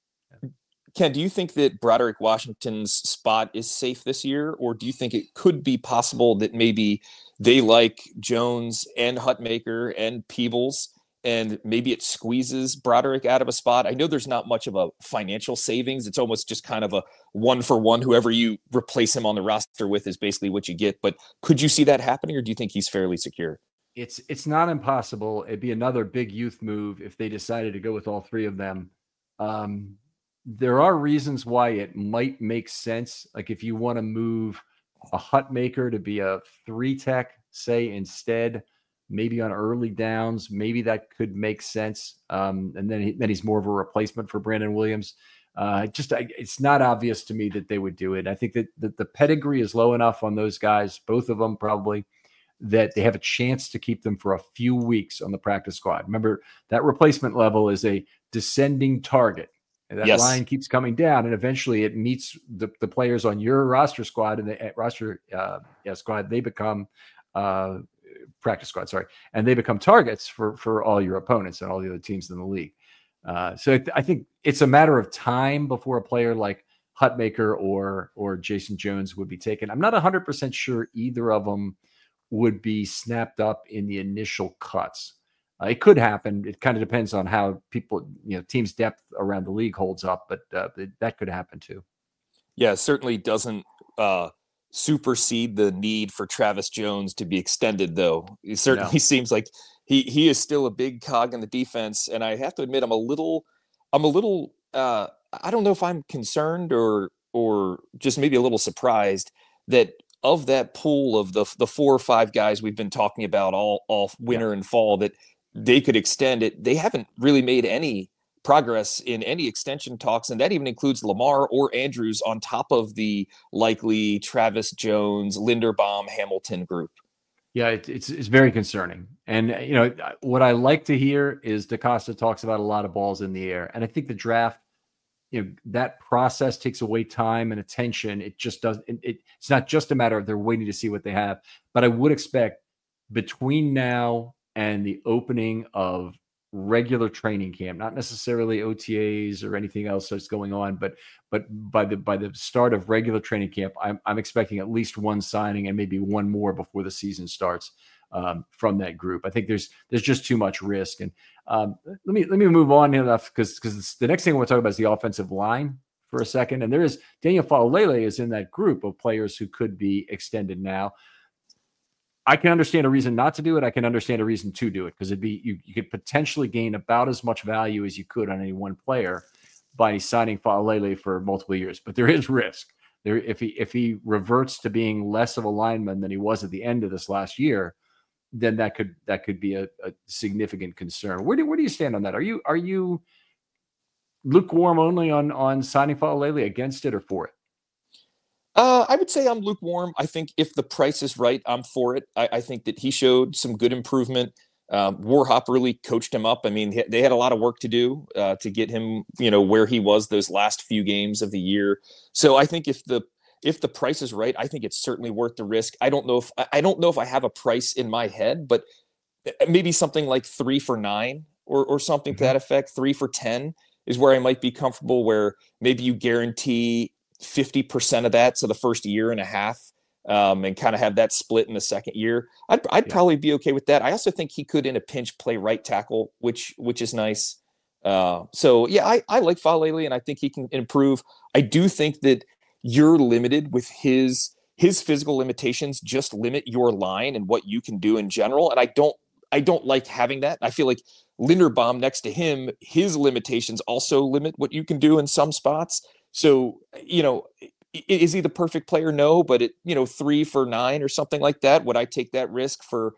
Ken, do you think that Broderick Washington's spot is safe this year, or do you think it could be possible that maybe they like Jones and Hutmaker and Peebles, and maybe it squeezes Broderick out of a spot? I know there's not much of a financial savings. It's almost just kind of a one-for-one. Whoever you replace him on the roster with is basically what you get. But could you see that happening, or do you think he's fairly secure? It's not impossible. It'd be another big youth move if they decided to go with all three of them. There are reasons why it might make sense. Like if you want to move a Hutmaker to be a 3-tech, say, instead, maybe on early downs, maybe that could make sense. And then he's more of a replacement for Brandon Williams. It's not obvious to me that they would do it. I think that the pedigree is low enough on those guys, both of them probably, that they have a chance to keep them for a few weeks on the practice squad. Remember, that replacement level is a descending target. That line keeps coming down, and eventually it meets the players on your roster squad, and the squad, they become practice squad, and they become targets for all your opponents and all the other teams in the league. So I think it's a matter of time before a player like Hutmaker or Jason Jones would be taken. I'm not 100% sure either of them would be snapped up in the initial cuts. It could happen. It kind of depends on how people, teams' depth around the league holds up, but that could happen too. Yeah, it certainly doesn't supersede the need for Travis Jones to be extended, though. It certainly seems like he is still a big cog in the defense, and I have to admit, I'm a little. I don't know if I'm concerned or just maybe a little surprised that of that pool of the 4 or 5 guys we've been talking about all winter and fall that they could extend it. They haven't really made any progress in any extension talks, and that even includes Lamar or Andrews on top of the likely Travis Jones, Linderbaum, Hamilton group. Yeah, it's very concerning. And, what I like to hear is DaCosta talks about a lot of balls in the air. And I think the draft, that process takes away time and attention. It just doesn't, it's not just a matter of they're waiting to see what they have. But I would expect between now and the opening of regular training camp, not necessarily OTAs or anything else that's going on, but by the start of regular training camp, I'm expecting at least one signing and maybe one more before the season starts from that group. I think there's just too much risk. And let me move on enough because the next thing I want to talk about is the offensive line for a second. And there is Daniel Faalele is in that group of players who could be extended now. I can understand a reason not to do it. I can understand a reason to do it, because you could potentially gain about as much value as you could on any one player by signing Fa'alele for multiple years. But there is risk there if he reverts to being less of a lineman than he was at the end of this last year. Then that could be a significant concern. Where do you stand on that? Are you lukewarm only on signing Fa'alele, against it, or for it? I would say I'm lukewarm. I think if the price is right, I'm for it. I think that he showed some good improvement. Warhop really coached him up. I mean, they had a lot of work to do to get him, where he was those last few games of the year. So I think if the price is right, I think it's certainly worth the risk. I don't know if I have a price in my head, but maybe something like 3 for $9 or something to that effect. 3 for $10 is where I might be comfortable, where maybe you guarantee 50% of that, so the first year and a half, and kind of have that split in the second year. I'd probably be okay with that. I also think he could, in a pinch, play right tackle, which is nice. So yeah, I like Fa'alele, and I think he can improve. I do think that you're limited with his physical limitations. Just limit your line and what you can do in general, and I don't like having that. I feel like Linderbaum next to him, his limitations also limit what you can do in some spots. So, is he the perfect player? No, but 3 for $9 or something like that. Would I take that risk for,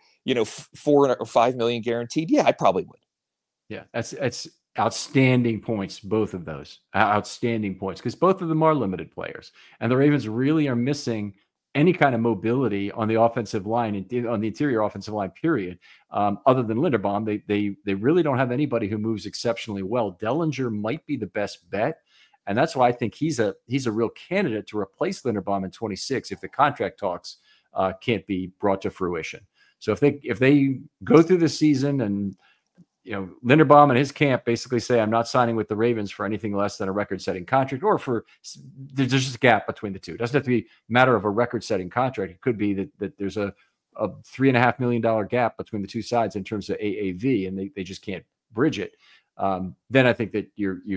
4 or 5 million guaranteed? Yeah, I probably would. Yeah, that's outstanding points. Both of those outstanding points, because both of them are limited players, and the Ravens really are missing any kind of mobility on the offensive line, on the interior offensive line, period. Other than Linderbaum, they really don't have anybody who moves exceptionally well. Dellinger might be the best bet. And that's why I think he's a real candidate to replace Linderbaum in 26 if the contract talks can't be brought to fruition. So if they go through the season and Linderbaum and his camp basically say, I'm not signing with the Ravens for anything less than a record-setting contract, or there's just a gap between the two. It doesn't have to be a matter of a record-setting contract. It could be that there's a $3.5 million gap between the two sides in terms of AAV, and they just can't bridge it. Then I think that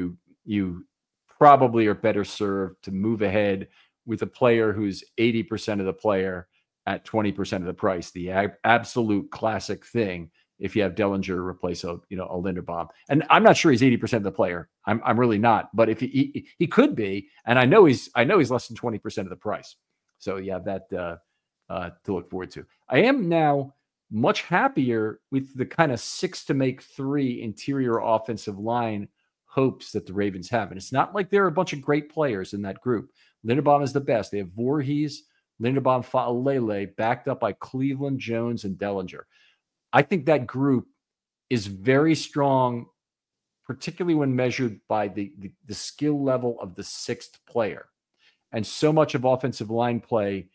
you probably are better served to move ahead with a player who's 80% of the player at 20% of the price, the absolute classic thing. If you have Dellinger replace a Linderbaum, and I'm not sure he's 80% of the player. I'm really not, but if he could be, and I know he's less than 20% of the price. So you have that to look forward to. I am now much happier with the kind of 6 to make 3 interior offensive line hopes that the Ravens have. And it's not like there are a bunch of great players in that group. Linderbaum is the best. They have Voorhees, Linderbaum, Fa'alele, backed up by Cleveland, Jones, and Dellinger. I think that group is very strong, particularly when measured by the skill level of the 6th player. And so much of offensive line play,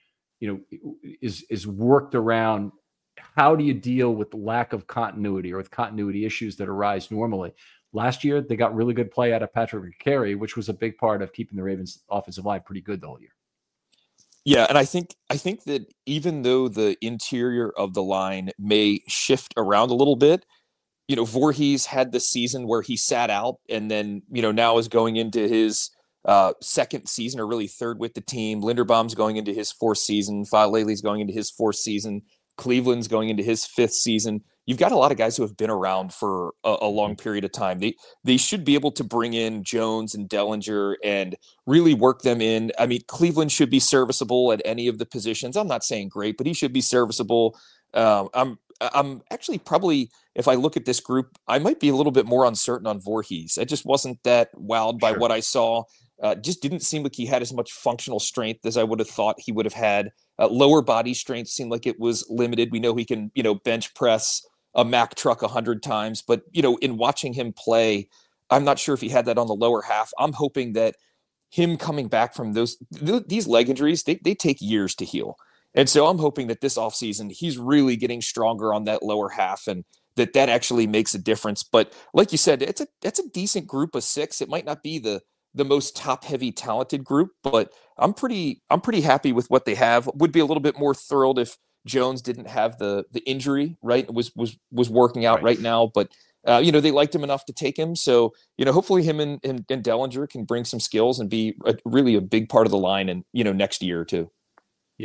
is worked around how do you deal with the lack of continuity or with continuity issues that arise normally. Last year, they got really good play out of Patrick Mekari, which was a big part of keeping the Ravens' offensive line pretty good the whole year. Yeah, and I think that even though the interior of the line may shift around a little bit, Voorhees had the season where he sat out, and then now is going into his second season, or really third with the team. Linderbaum's going into his 4th season. Fa'alele's going into his 4th season. Cleveland's going into his 5th season. You've got a lot of guys who have been around for a long period of time. They should be able to bring in Jones and Dellinger and really work them in. I mean, Cleveland should be serviceable at any of the positions. I'm not saying great, but he should be serviceable. I'm actually probably, if I look at this group, I might be a little bit more uncertain on Voorhees. I just wasn't that wowed by what I saw. Just didn't seem like he had as much functional strength as I would have thought he would have had. Lower body strength seemed like it was limited. We know he can, bench press a Mack truck 100 times, but in watching him play, I'm not sure if he had that on the lower half. I'm hoping that him coming back from these leg injuries, they take years to heal. And so I'm hoping that this offseason, he's really getting stronger on that lower half, and that actually makes a difference. But like you said, that's a decent group of 6. It might not be the most top heavy talented group, but I'm pretty happy with what they have. Would be a little bit more thrilled if Jones didn't have the injury, right? It was working out right now, but they liked him enough to take him. So, hopefully him and Dellinger can bring some skills and be really a big part of the line and, next year or two. Yeah.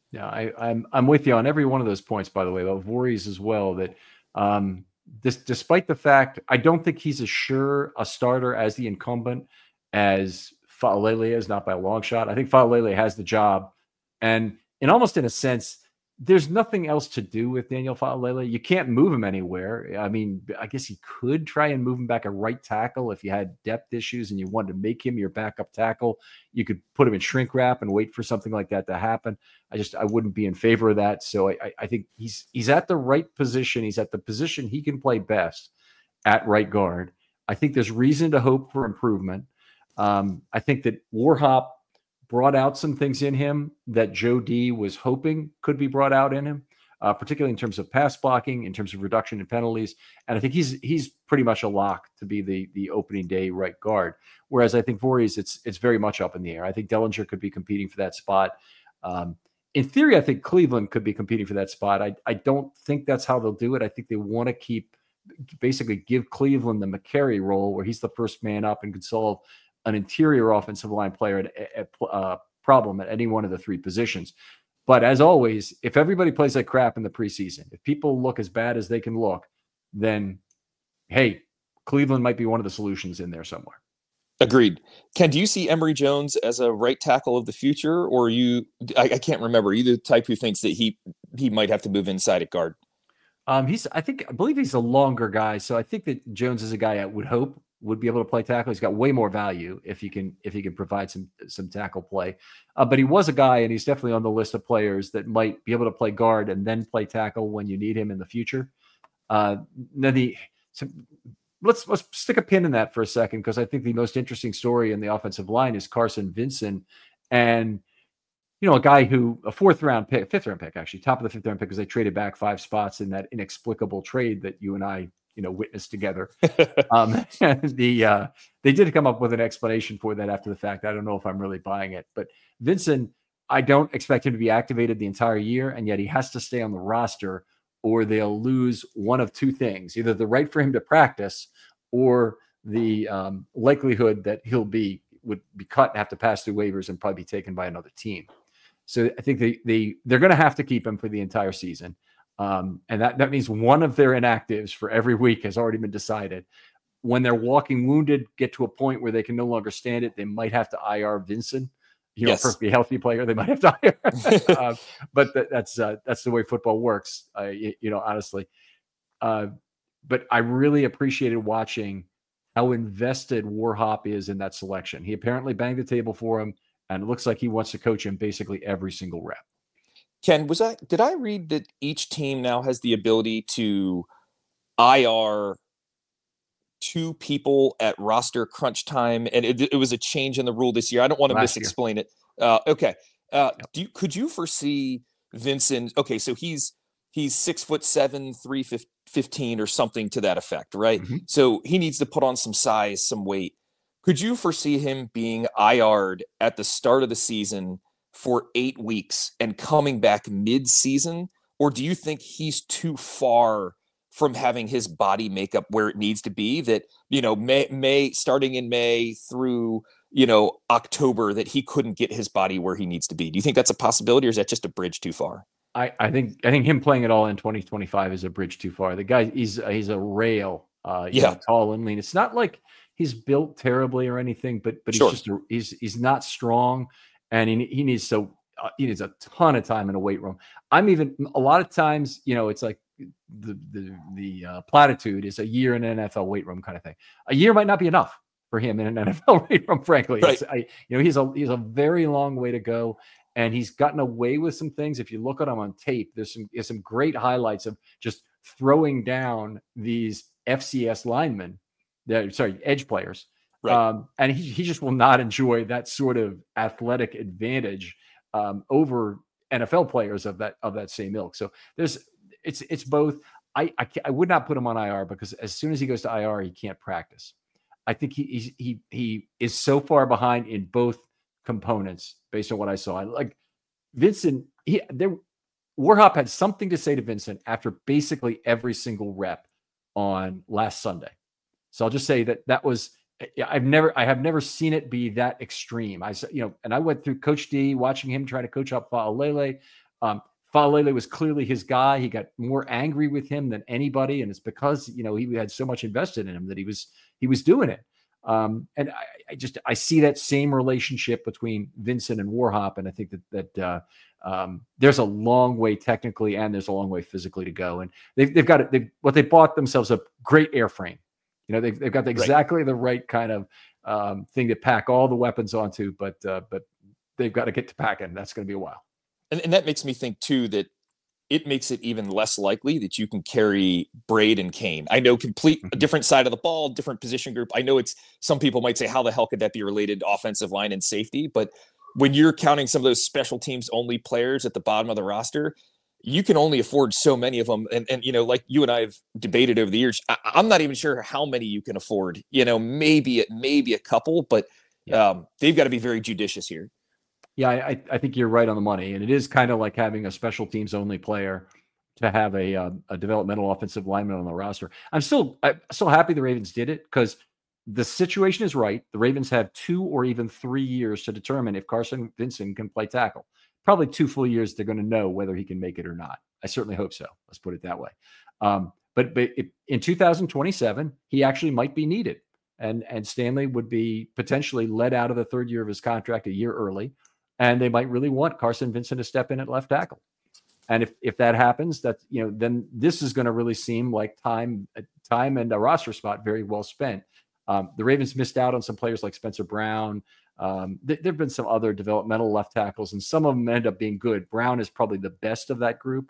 Yeah, I'm with you on every one of those points, by the way, about Voorhees as well, that despite the fact I don't think he's as sure a starter as the incumbent as Fa'alele is, not by a long shot. I think Fa'alele has the job. And almost in a sense, there's nothing else to do with Daniel Fa'alele. You can't move him anywhere. I mean, I guess you could try and move him back a right tackle if you had depth issues and you wanted to make him your backup tackle. You could put him in shrink wrap and wait for something like that to happen. I wouldn't be in favor of that. So I think he's at the right position. He's at the position he can play best at right guard. I think there's reason to hope for improvement. I think that Warhop brought out some things in him that Joe D was hoping could be brought out in him, particularly in terms of pass blocking, in terms of reduction in penalties. And I think he's pretty much a lock to be the opening day right guard. Whereas I think Voorhees, it's very much up in the air. I think Dellinger could be competing for that spot. In theory, I think Cleveland could be competing for that spot. I don't think that's how they'll do it. I think they want to basically give Cleveland the McCary role where he's the first man up and can solve an interior offensive line player problem at any one of the three positions. But as always, if everybody plays like crap in the preseason, if people look as bad as they can look, then, hey, Cleveland might be one of the solutions in there somewhere. Agreed. Ken, do you see Emory Jones as a right tackle of the future, or I can't remember, are you the type who thinks that he might have to move inside at guard? I believe he's a longer guy. So I think that Jones is a guy I would hope would be able to play tackle. He's got way more value if he can provide some tackle play. But he was a guy, and he's definitely on the list of players that might be able to play guard and then play tackle when you need him in the future. Let's stick a pin in that for a second, because I think the most interesting story in the offensive line is Carson Vinson, and a guy who a fifth round pick, actually, top of the fifth round pick, because they traded back 5 spots in that inexplicable trade that you and I witnessed together. They did come up with an explanation for that after the fact. I don't know if I'm really buying it, but Vincent, I don't expect him to be activated the entire year, and yet he has to stay on the roster or they'll lose one of two things: either the right for him to practice or the likelihood that would be cut and have to pass through waivers and probably be taken by another team. So I think they're going to have to keep him for the entire season. And that means one of their inactives for every week has already been decided. When they're walking wounded, get to a point where they can no longer stand it, they might have to IR Vincent, yes. Perfectly healthy player. They might have to IR, but that's the way football works. Honestly. But I really appreciated watching how invested Warhop is in that selection. He apparently banged the table for him, and it looks like he wants to coach him basically every single rep. Ken, did I read that each team now has the ability to IR 2 people at roster crunch time, and it was a change in the rule this year? I don't want to misexplain it. Okay. Could you foresee Vincent? Okay, so he's 6'7", 315 or something to that effect, right? Mm-hmm. So he needs to put on some size, some weight. Could you foresee him being IR'd at the start of the season for 8 weeks and coming back mid-season? Or do you think he's too far from having his body makeup where it needs to be, that, May starting in May through, October, that he couldn't get his body where he needs to be? Do you think that's a possibility, or is that just a bridge too far? I think him playing it all in 2025 is a bridge too far. The guy, he's a rail, tall and lean. It's not like he's built terribly or anything, but he's sure. He's not strong, and he needs a ton of time in a weight room. A lot of times, it's like the platitude is a year in an NFL weight room kind of thing. A year might not be enough for him in an NFL weight room, frankly. Right. He's a very long way to go. And he's gotten away with some things. If you look at him on tape, there's some great highlights of just throwing down these FCS linemen, edge players. Right. And he just will not enjoy that sort of athletic advantage over NFL players of that same ilk. So it's both. I would not put him on IR, because as soon as he goes to IR, he can't practice. I think he is so far behind in both components based on what I saw. Like Vincent, Warhop had something to say to Vincent after basically every single rep on last Sunday. So I'll just say that was, I have never seen it be that extreme. And I went through Coach D, watching him try to coach up Fa'alele. Faalele was clearly his guy. He got more angry with him than anybody, and it's because he had so much invested in him that he was doing it. And I see that same relationship between Vincent and Warhop, and I think that there's a long way technically and there's a long way physically to go. And they've bought themselves a great airframe. They've got exactly the right kind of thing to pack all the weapons onto, but they've got to get to packing. That's going to be a while. And that makes me think too that it makes it even less likely that you can carry Braid and Kane. I know a different side of the ball, different position group. I know some people might say, how the hell could that be related to offensive line and safety? But when you're counting some of those special teams only players at the bottom of the roster, you can only afford so many of them. And like you and I have debated over the years, I'm not even sure how many you can afford, maybe a couple, but they've got to be very judicious here. Yeah, I think you're right on the money. And it is kind of like having a special teams only player to have a developmental offensive lineman on the roster. I'm still happy the Ravens did it because the situation is right. The Ravens have 2 or even 3 years to determine if Carson Vincent can play tackle. Probably 2 full years they're going to know whether he can make it or not. I certainly hope so. Let's put it that way. But in 2027, he actually might be needed. And Stanley would be potentially let out of the third year of his contract a year early. And they might really want Carson Vincent to step in at left tackle. And if that happens, then this is going to really seem like time and a roster spot very well spent. The Ravens missed out on some players like Spencer Brown. There have been some other developmental left tackles, and some of them end up being good. Brown is probably the best of that group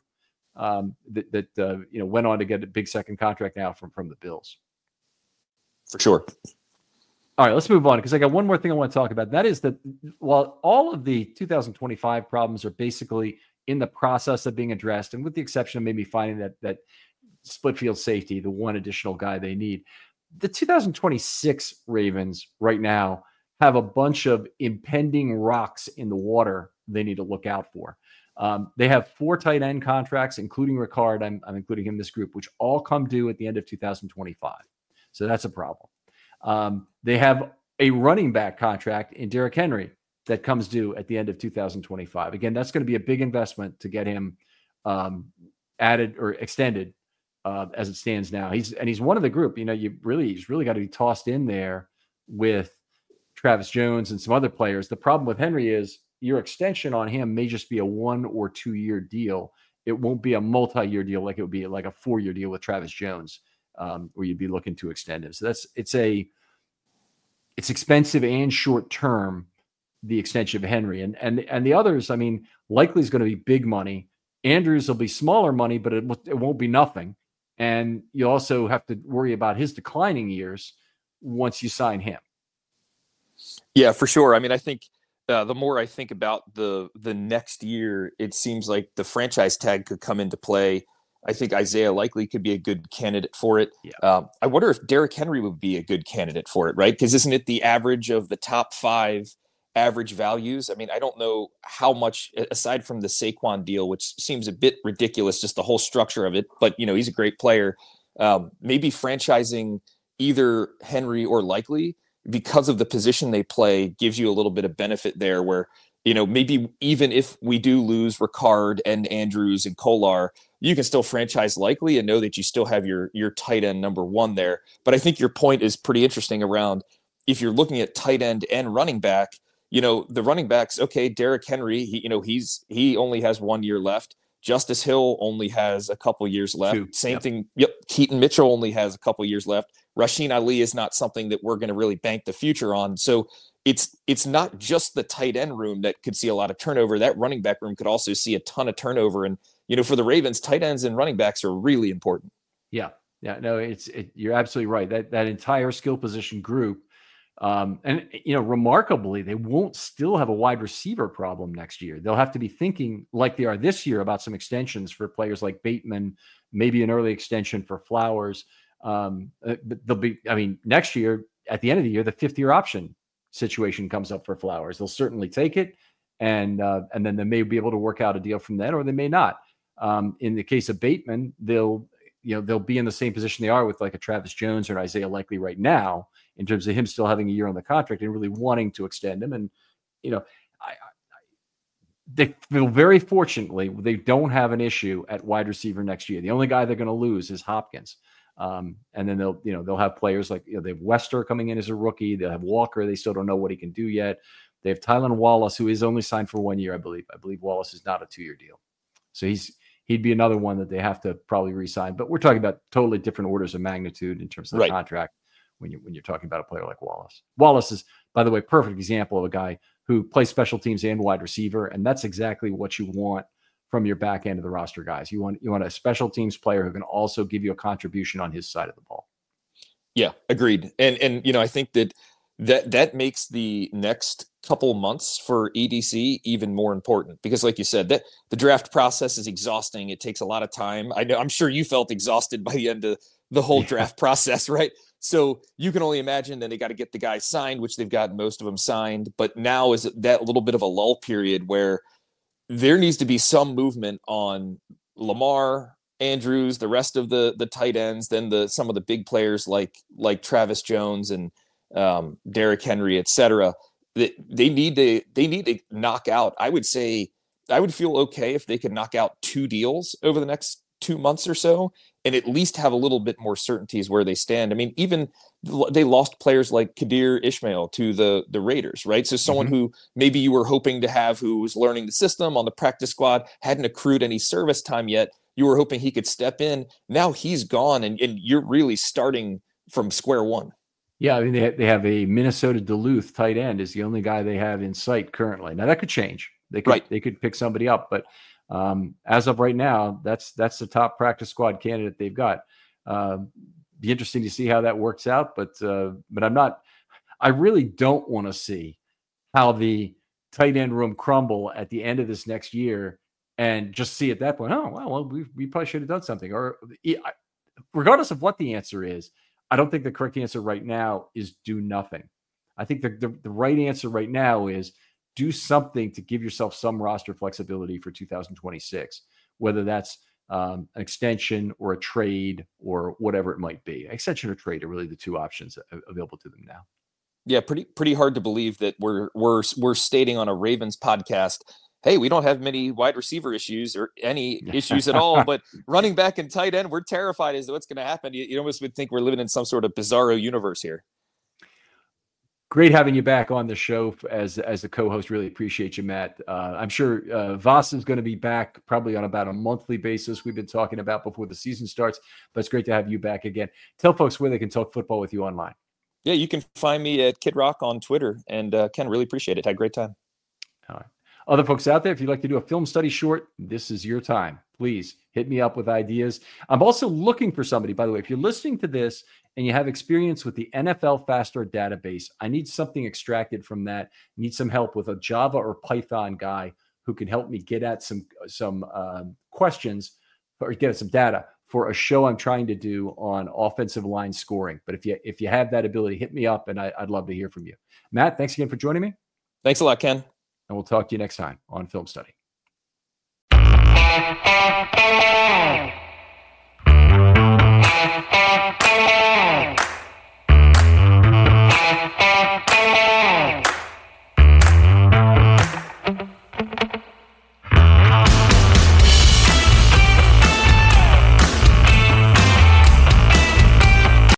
that went on to get a big second contract now from the Bills. For sure. All right, let's move on because I got one more thing I want to talk about. That is that while all of the 2025 problems are basically in the process of being addressed, and with the exception of maybe finding that split field safety, the one additional guy they need, the 2026 Ravens right now have a bunch of impending rocks in the water they need to look out for. They have 4 tight end contracts, including Ricard. I'm including him in this group, which all come due at the end of 2025. So that's a problem. They have a running back contract in Derrick Henry that comes due at the end of 2025. Again, that's going to be a big investment to get him added or extended as it stands now. He's one of the group. He's really got to be tossed in there with Travis Jones and some other players. The problem with Henry is your extension on him may just be a 1 or 2 year deal. It won't be a multi-year deal like it would be like a 4-year deal with Travis Jones. Where you'd be looking to extend him. So it's expensive and short term, the extension of Henry and the others. I mean, likely is going to be big money. Andrews will be smaller money, but it won't be nothing. And you also have to worry about his declining years once you sign him. Yeah, for sure. I mean, I think the more I think about the next year, it seems like the franchise tag could come into play. I think Isaiah Likely could be a good candidate for it. Yeah. I wonder if Derrick Henry would be a good candidate for it, right? Because isn't it the average of the top 5 average values? I mean, I don't know how much, aside from the Saquon deal, which seems a bit ridiculous, just the whole structure of it, but, he's a great player. Maybe franchising either Henry or Likely because of the position they play gives you a little bit of benefit there where, maybe even if we do lose Ricard and Andrews and Kolar, you can still franchise Likely and know that you still have your tight end number 1 there. But I think your point is pretty interesting around if you're looking at tight end and running back, the running backs, okay, Derrick Henry, he only has 1 year left. Justice Hill only has a couple years left. 2. Same thing. Yep. Keaton Mitchell only has a couple years left. Rasheen Ali is not something that we're going to really bank the future on. So it's not just the tight end room that could see a lot of turnover. That running back room could also see a ton of turnover. And, for the Ravens, tight ends and running backs are really important. Yeah. No, you're absolutely right. That entire skill position group. And remarkably, they won't still have a wide receiver problem next year. They'll have to be thinking like they are this year about some extensions for players like Bateman, maybe an early extension for Flowers. But next year, at the end of the year, the 5th-year option situation comes up for Flowers. They'll certainly take it. And then they may be able to work out a deal from then, or they may not. In the case of Bateman, they'll be in the same position they are with like a Travis Jones or Isaiah Likely right now, in terms of him still having a year on the contract and really wanting to extend him. And, they feel very fortunately they don't have an issue at wide receiver next year. The only guy they're going to lose is Hopkins. And then they'll have players like, they have Wester coming in as a rookie. They'll have Walker. They still don't know what he can do yet. They have Tylan Wallace, who is only signed for 1 year, I believe. I believe Wallace is not a 2-year deal. So he'd be another one that they have to probably re-sign. But we're talking about totally different orders of magnitude in terms of the contract when you're talking about a player like Wallace. Wallace is, by the way, perfect example of a guy who plays special teams and wide receiver, and that's exactly what you want from your back end of the roster guys. You want a special teams player who can also give you a contribution on his side of the ball. Yeah, agreed. And I think that makes the next couple months for EDC even more important, because like you said, that the draft process is exhausting. It takes a lot of time. I'm sure you felt exhausted by the end of the whole draft process, right? So you can only imagine that they got to get the guys signed, which they've got most of them signed. But now is that little bit of a lull period where there needs to be some movement on Lamar, Andrews, the rest of the tight ends, then some of the big players like Travis Jones and Derrick Henry, etc. They need to knock out. I would say I would feel okay if they could knock out 2 deals over the next 2 months or so, and at least have a little bit more certainties where they stand. I mean, even they lost players like Kadir Ishmael to the Raiders, right? So someone who maybe you were hoping to have, who was learning the system on the practice squad, hadn't accrued any service time yet. You were hoping he could step in. Now he's gone, and you're really starting from square one. Yeah, I mean, they have a Minnesota Duluth tight end is the only guy they have in sight currently. Now that could change. They could pick somebody up, but as of right now, that's the top practice squad candidate they've got. Be interesting to see how that works out, but I really don't want to see how the tight end room crumble at the end of this next year and just see at that point, we probably should have done something. Or regardless of what the answer is, I don't think the correct answer right now is do nothing. I think the right answer right now is do something to give yourself some roster flexibility for 2026, whether that's an extension or a trade or whatever it might be. Extension or trade are really the 2 options available to them now. Yeah, pretty hard to believe that we're stating on a Ravens podcast, hey, we don't have many wide receiver issues or any issues at all, but running back and tight end, we're terrified as to what's going to happen. You almost would think we're living in some sort of bizarro universe here. Great having you back on the show as a co-host. Really appreciate you, Matt. I'm sure Voss is going to be back probably on about a monthly basis. We've been talking about before the season starts, but it's great to have you back again. Tell folks where they can talk football with you online. Yeah, you can find me at Kid Rock on Twitter, and Ken, really appreciate it. Had a great time. All right. Other folks out there, if you'd like to do a film study short, this is your time. Please hit me up with ideas. I'm also looking for somebody, by the way, if you're listening to this and you have experience with the NFL Fast Start database, I need something extracted from that. I need some help with a Java or Python guy who can help me get at some questions or get at some data for a show I'm trying to do on offensive line scoring. But if you have that ability, hit me up, and I'd love to hear from you. Matt, thanks again for joining me. Thanks a lot, Ken. And we'll talk to you next time on Film Study.